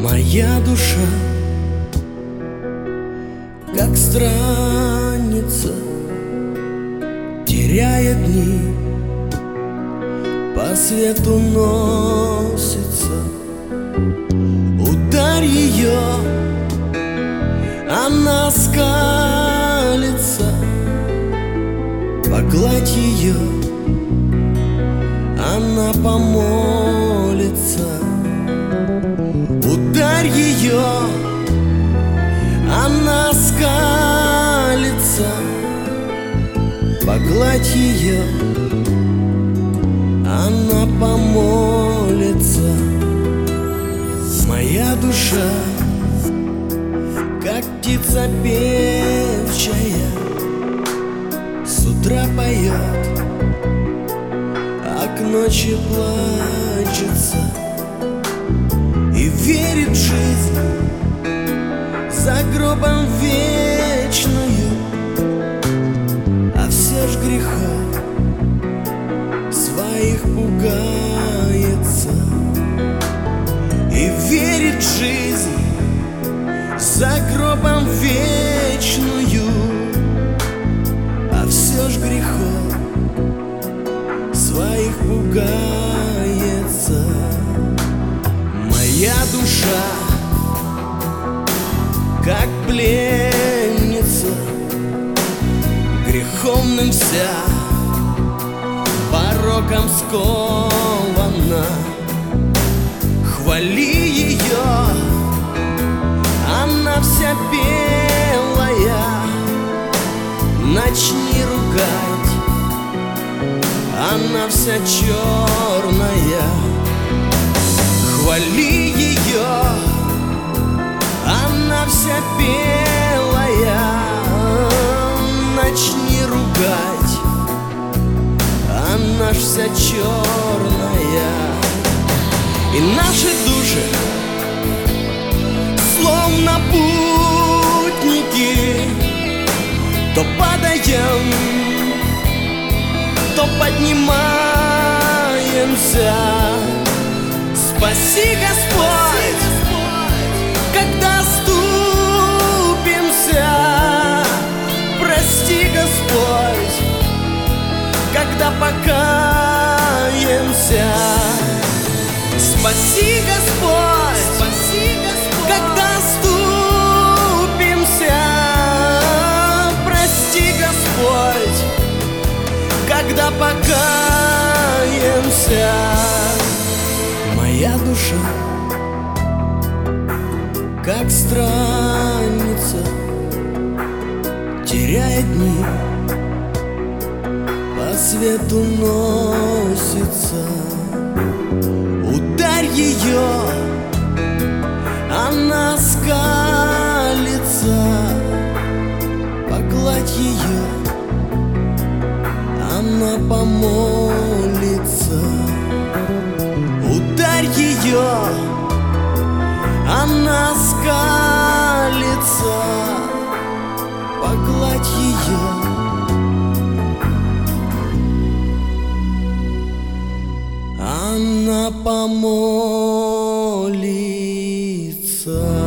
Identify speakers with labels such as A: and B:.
A: Моя душа, как странница, теряя дни, по свету носится. Ударь ее, она скалится. Погладь ее, она помолится. Ударь ее, она скалится. Погладь ее, она помолится. Моя душа, как птица певчая, с утра поет, а к ночи плачется. И верит в жизнь за гробом вечную, а все ж грехов своих пугается. И верит в жизнь за гробом вечную, а все ж грехов своих пугается. Моя душа, как пленница, греховным вся, пороком скована. Хвали ее, она вся белая. Начни ругать, она вся черная. Хвали ее, она вся белая. Начни ругать, она ж вся черная. И наши души, словно путники, то падаем, то поднимаемся. Спаси, Господь, когда оступимся. Прости, Господь, когда покаемся. Спаси, Господь, когда оступимся. Прости, Господь, когда покаемся. Моя душа, как странница, теряя дни, по свету носится. Ударь ее, она скалится. Погладь ее, она помолится. Ударь ее, она скалится. Погладь ее, она помолится.